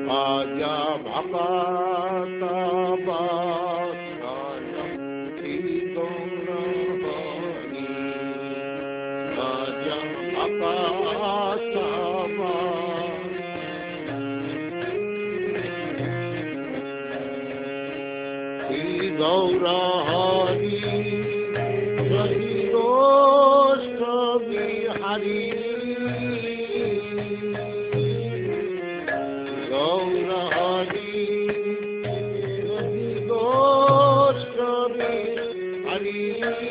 Aja Bhakata Bhasanam Gaurahari Aja Bhakata Gaurahari Hari Goswami Hari Gaurahari Hari Goswami Hari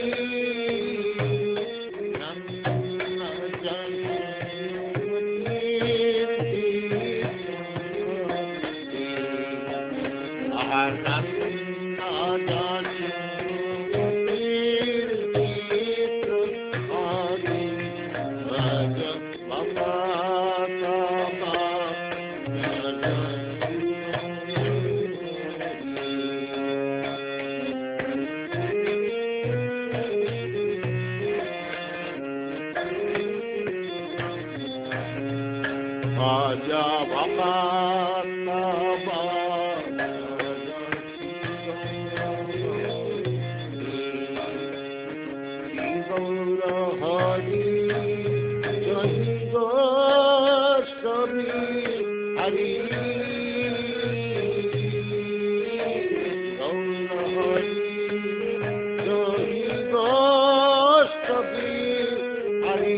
Aja Bhakata Gaurahari Jai Goswami Hari Gaurahari Jai Goswami Hari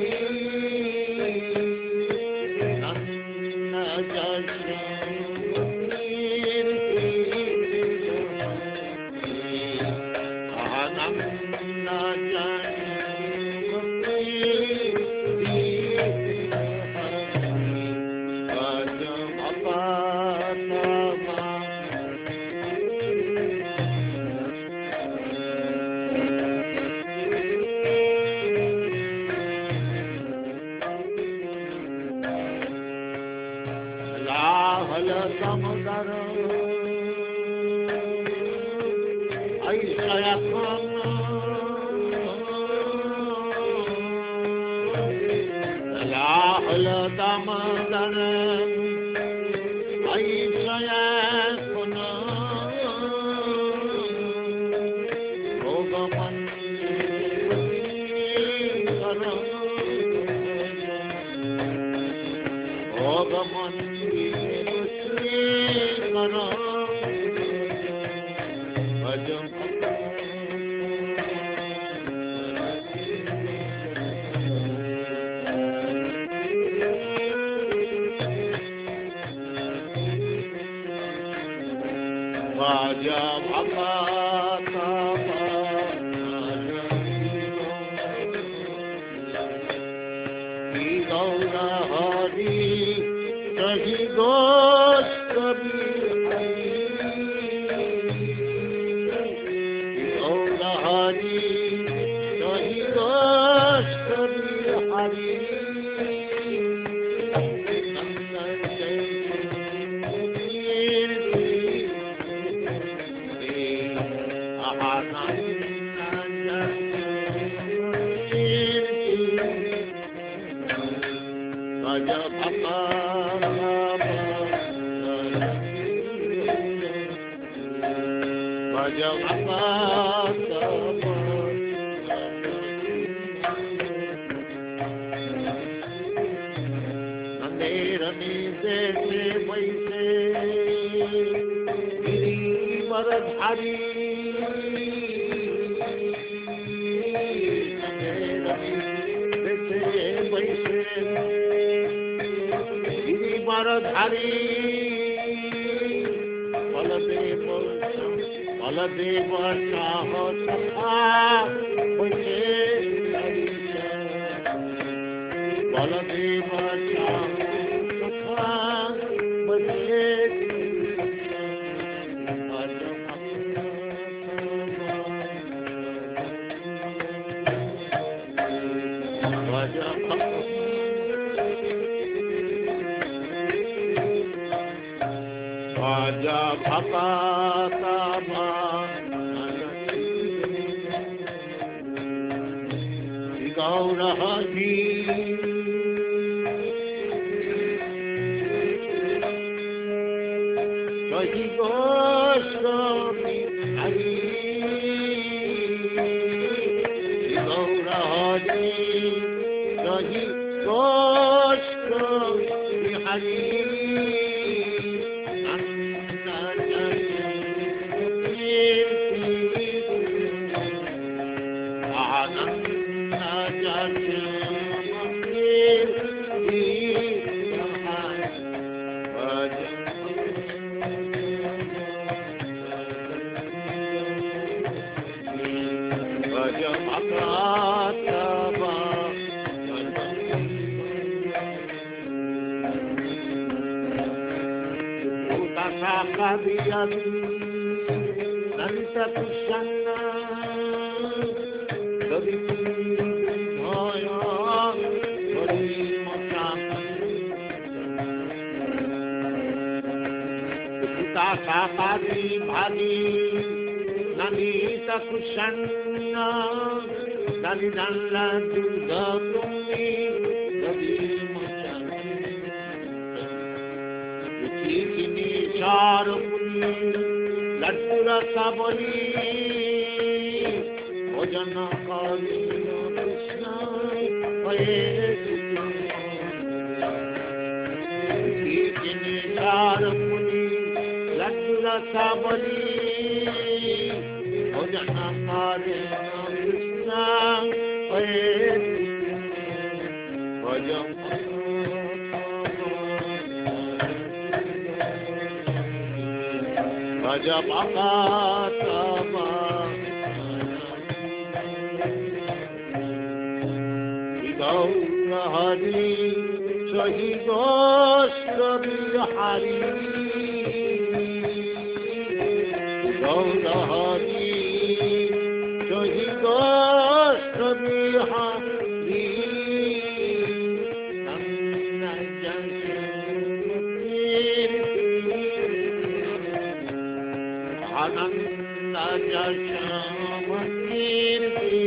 Aja Bhakata Gaurahari Jai Goswami Gaurahari Jai Goswami Hari Baladeva Chaho Sakha Bhaje Baladeva Chaho Sakha Bhaje Aja Bhakata Gaurahari Sagi Goswami Hari Gaura Hari Sagi Goswami Hari Nanta Kushana Gavi Bhaya Gavi Mata Kuta Sakari Bhagi Nanita Kushana Dali Dalla Durga Tumi Gavi Mata Kini Charapuni Laddura Sabali Bhajana Kalina Krishna Hare Kini Charapuni Laddura Sabali Bhajana Kalina Krishna Hare Bhajana Bhajapakatama Gaura Hari Sahi Goswami Hari Gaura Hari Sahi Goswami Hari Ananda Jashamakirti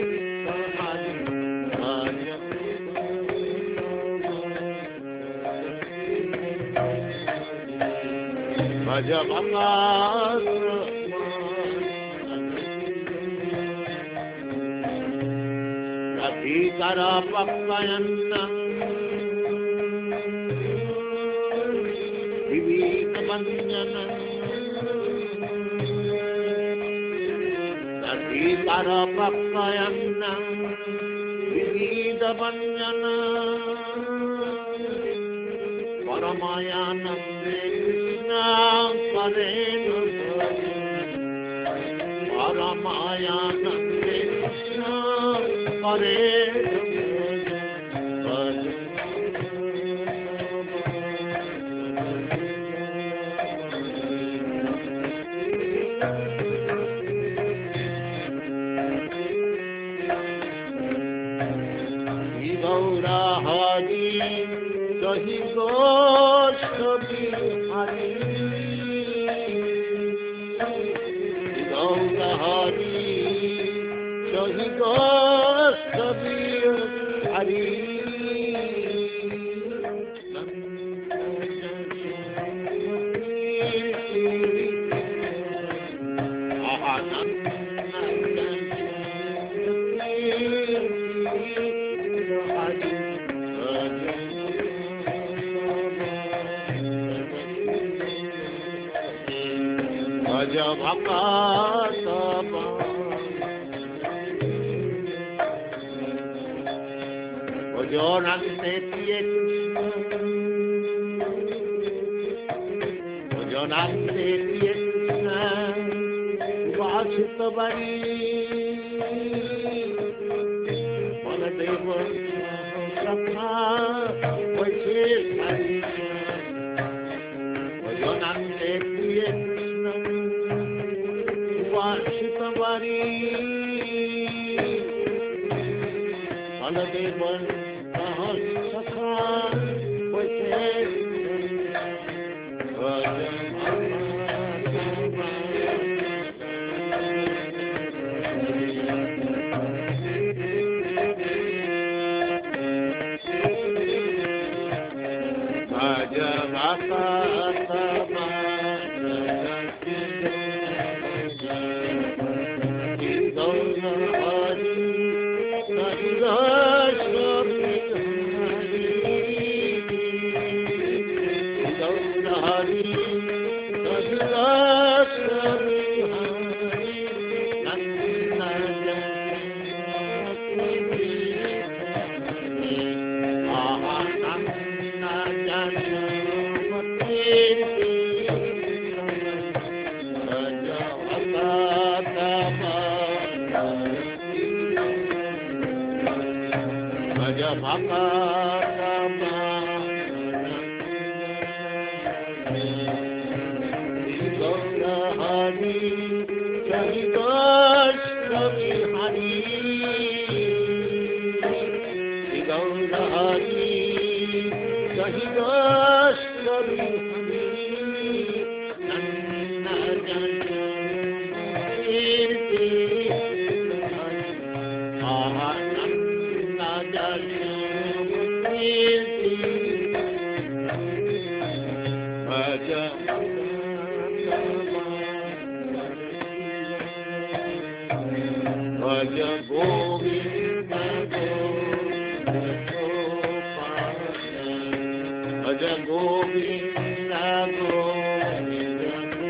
Bhajavangar Radhikara Pakkayanam Vivika Banjanam Radhikara Pakkayanam Vivika Banjanam Paramayanam Krishna Parenu Paramayanam Krishna Parenu Gaura Hari Sahi Goswami Hari Gaura Hari Sahi Goswami Hari Bhakatama Bhajanante Priya Krishna Bhajanante Priya Krishna Vasutavari Baladeva Sakha Vaisheshari Bhajanante Priya Krishna Vasutavari Baladeva Sakha Vaisheshari Bhajavakatama भज गौरहरि जय वैष्णवी हरि गौरहरि जय वैष्णवी हरि भज गोविंद भज गोविंद गोविंद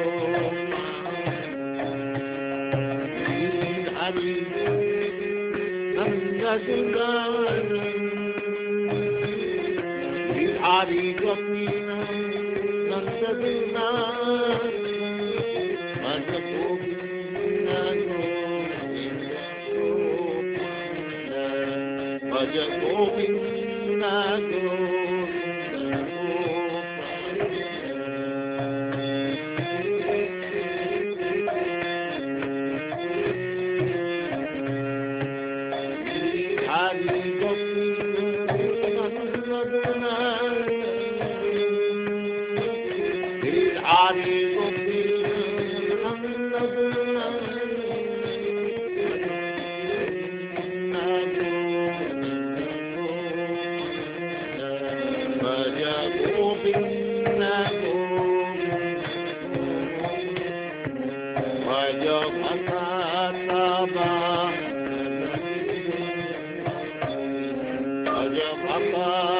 हरि नंद हरि गोविंद नंद भज गोविंद भज गोविंद हरि गोविंद हरि भज